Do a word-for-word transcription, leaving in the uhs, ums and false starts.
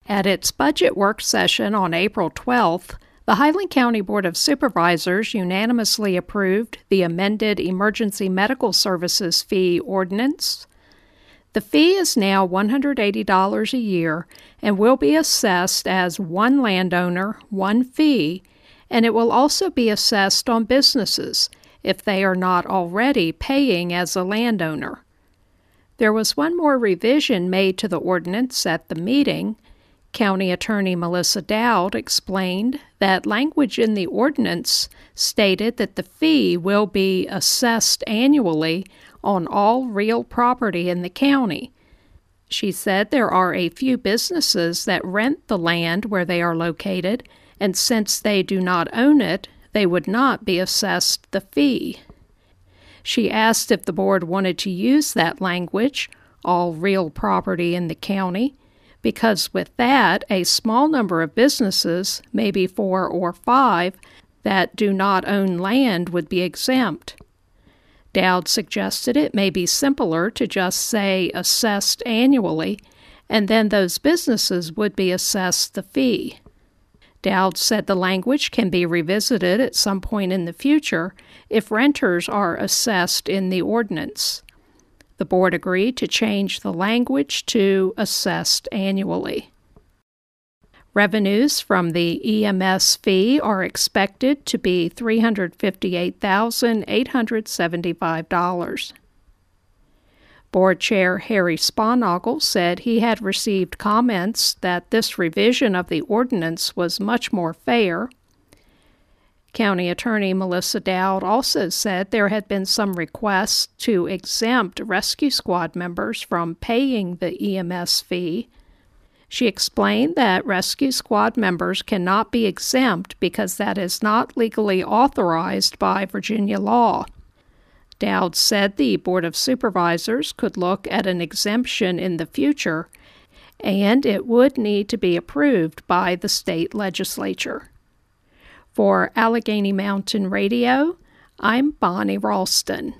At its budget work session on April twelfth, the Highland County Board of Supervisors unanimously approved the amended Emergency Medical Services Fee Ordinance. The fee is now one hundred eighty dollars a year and will be assessed as one landowner, one fee, and it will also be assessed on businesses if they are not already paying as a landowner. There was one more revision made to the ordinance at the meeting. County Attorney Melissa Dowd explained that language in the ordinance stated that the fee will be assessed annually on all real property in the county. She said there are a few businesses that rent the land where they are located, and since they do not own it, they would not be assessed the fee. She asked if the board wanted to use that language, all real property in the county, because with that, a small number of businesses, maybe four or five, that do not own land would be exempt. Dowd suggested it may be simpler to just say assessed annually, and then those businesses would be assessed the fee. Dowd said the language can be revisited at some point in the future if renters are assessed in the ordinance. The board agreed to change the language to assessed annually. Revenues from the E M S fee are expected to be three hundred fifty-eight thousand eight hundred seventy-five dollars. Board Chair Harry Sponaugle said he had received comments that this revision of the ordinance was much more fair. County Attorney Melissa Dowd also said there had been some requests to exempt rescue squad members from paying the E M S fee. She explained that rescue squad members cannot be exempt because that is not legally authorized by Virginia law. Dowd said the Board of Supervisors could look at an exemption in the future, and it would need to be approved by the state legislature. For Allegheny Mountain Radio, I'm Bonnie Ralston.